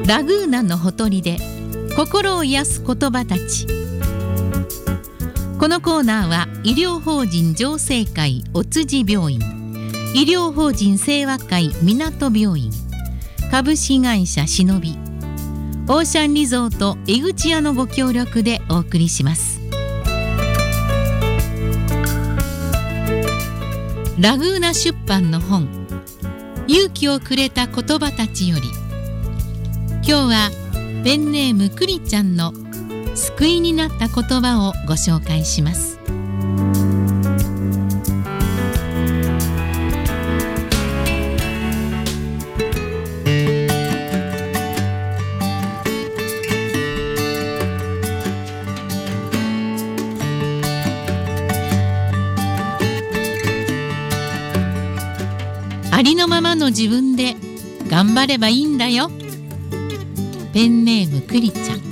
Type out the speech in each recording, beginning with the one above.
ラグーナのほとりで心を癒す言葉たち。このコーナーは医療法人常生会お辻病院、医療法人清和会港病院、株式会社しのび、オーシャンリゾート江口屋のご協力でお送りします。ラグーナ出版の本、勇気をくれた言葉たちより、今日はペンネームくりちゃんの救いになった言葉をご紹介します。ありのままの自分で頑張ればいいんだよ。ペンネームくりちゃん。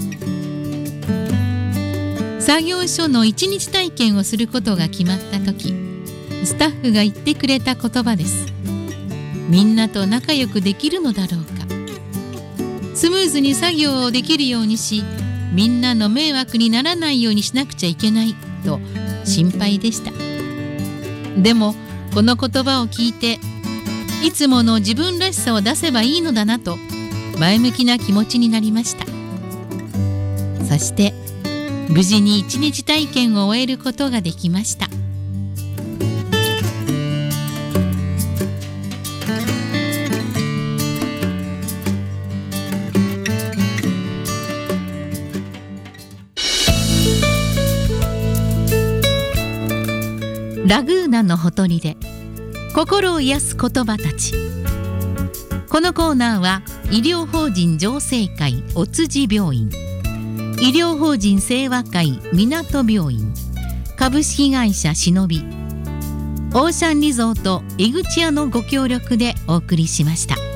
作業所の一日体験をすることが決まった時、スタッフが言ってくれた言葉です。みんなと仲良くできるのだろうか。スムーズに作業をできるようにし、みんなの迷惑にならないようにしなくちゃいけないと心配でした。でもこの言葉を聞いて、いつもの自分らしさを出せばいいのだなと前向きな気持ちになりました。そして無事に一日体験を終えることができました。ラグーナのほとりで心を癒す言葉たち。このコーナーは医療法人常生会お辻病院、医療法人清和会港病院、株式会社しのび、オーシャンリゾート江口屋のご協力でお送りしました。